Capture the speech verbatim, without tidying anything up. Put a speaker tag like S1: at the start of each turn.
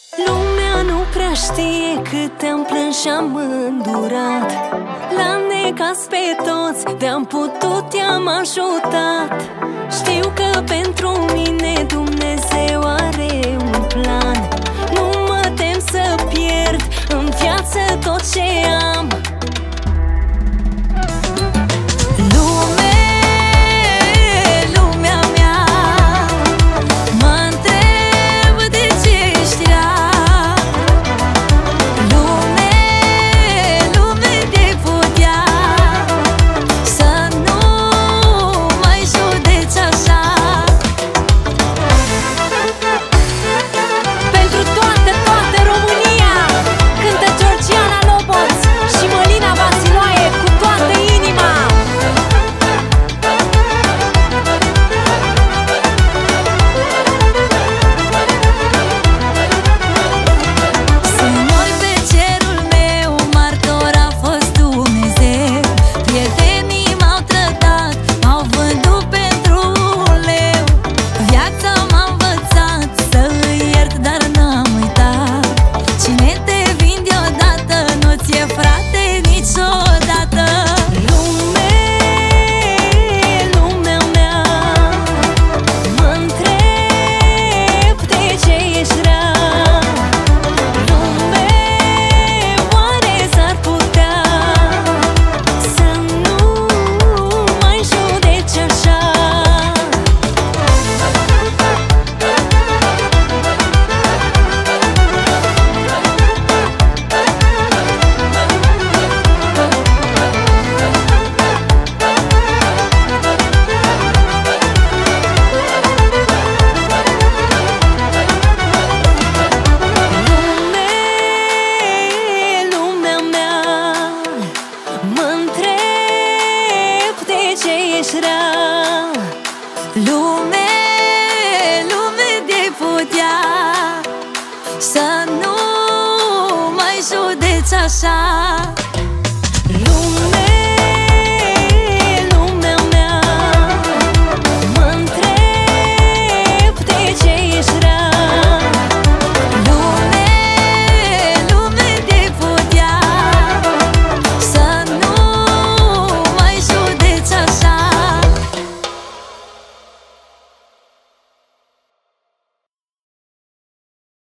S1: Lumea nu prea știe cât te-am plâns și-am îndurat. La necaz pe toți de-am putut i-am ajutat. Știu că pentru mine Dumnezeu are un plan. Nu mă tem să pierd în viață tot ce am.
S2: Lume, lume de putea să nu mai judeci așa.